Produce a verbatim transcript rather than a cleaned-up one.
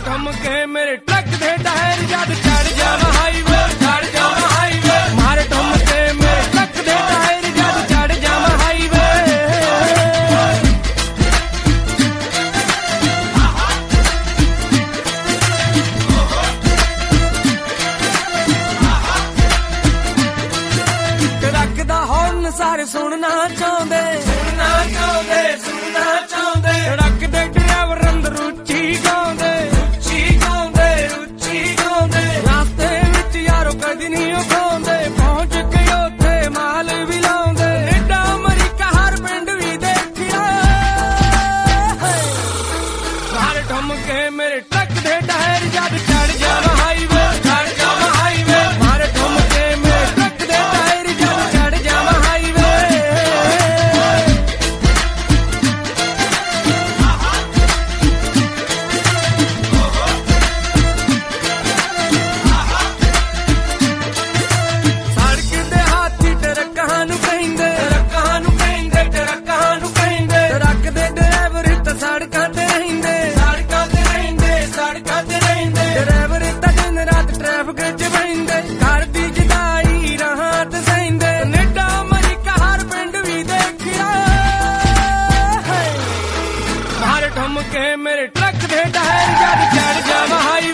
ਠੁਮਕੇ ਮੇਰੇ ਟਰੱਕ ਦੇ ਟਾਇਰ ਜਦ ਚੜ ਜਾਵਾਂ ਹਾਈਵੇ ਚੜ ਜਾਵਾਂ ਹਾਈਵੇ ਮਾਰ ਠੁਮਕੇ ਮੇਰੇ ਟਰੱਕ ਦੇ ਟਾਇਰ ਜਦ ਚੜ ਜਾਵਾਂ ਹਾਈਵੇ ਟਰੱਕ ਦਾ ਹੌਰਨ ਸਾਰੇ ਸੁਣਨਾ ਚਾਹੁੰਦੇ ਸੁਣਨਾ ਚਾਹੁੰਦੇ ਸੁਣਨਾ ਚਾਹੁੰਦੇ ਟਰੱਕ ਦੇ ਡਰਾਈਵਰ ਅੰਦਰ ਉੱਚੀ ਗਾਉਂਦੇ ਉੱਚੀ ਗਾਉਂਦੇ ਉੱਚੀ ਗਾਉਂਦੇ ਰਾਸਤੇ ਵਿੱਚ ਯਾਰੋ ਕਦੀ ਨਹੀਂ ਉਖਾਉਂਦੇ ਪਹੁੰਚ ਕੇ ਉੱਥੇ ਮਾਲ ਵੀ ਲਾਉਂਦੇ ਏਡਾ ਅਮਰੀਕਾ ਹਰ ਪਿੰਡ ਵੀ ਦੇਖਿਆ ਮਾਰ ਠੁਮਕੇ ਮੇਰੇ ਟਰੱਕ ਦੇ ਟਾਇਰ ਜਦ ਚੜ ਜਾਵਾਂ ਹਾਈਵੇ ਚੜ ਜਾਵਾਂ ਹਾਈਵੇ ਮਾਰ ਠੁਮਕੇ ਮੇਰੇ ਟਰੱਕ ਦੇ ਟਾਇਰ ਜਦ ਚੜ ਜਾਵਾਂ ਹਾਈਵੇ ਸੜਕ ਦੇ ਹਾਥੀ ਟਰੱਕਾਂ ਨੂੰ ਕਹਿੰਦੇ ਟਰੱਕਾਂ ਨੂੰ ਕਹਿੰਦੇ ਟਰੱਕਾਂ ਨੂੰ ਕਹਿੰਦੇ ਟਰੱਕ ਦੇ ਡਰਾਈਵਰ ਤਾਂ ਸੜਕਾਂ ਤੇ ਰਹਿੰਦੇ ਸੜਕਾਂ ਤੇ ਰਹਿੰਦੇ ਸੜਕਾਂ ਤੇ ਰਹਿੰਦੇ ਡਰਾਈਵਰ ਤਾਂ ਦਿਨ ਰਾਤ ਟ੍ਰੈਫਿਕ 'ਚ ਬਹਿੰਦੇ ਘਰ ਦੀ ਜੁਦਾਈ ਰਾਹਾਂ ਤੇ ਸਹਿੰਦੇ ਕੈਨੇਡਾ ਅਮਰੀਕਾ ਹਰ ਪਿੰਡ ਵੀ ਦੇਖਿਆ ਮਾਰ ਠੁਮਕੇ ਮੇਰੇ ਟਰੱਕ ਦੇ ਟਾਇਰ ਜਦ ਚੜ ਜਾਵਾਂ ਹਾਈਵੇ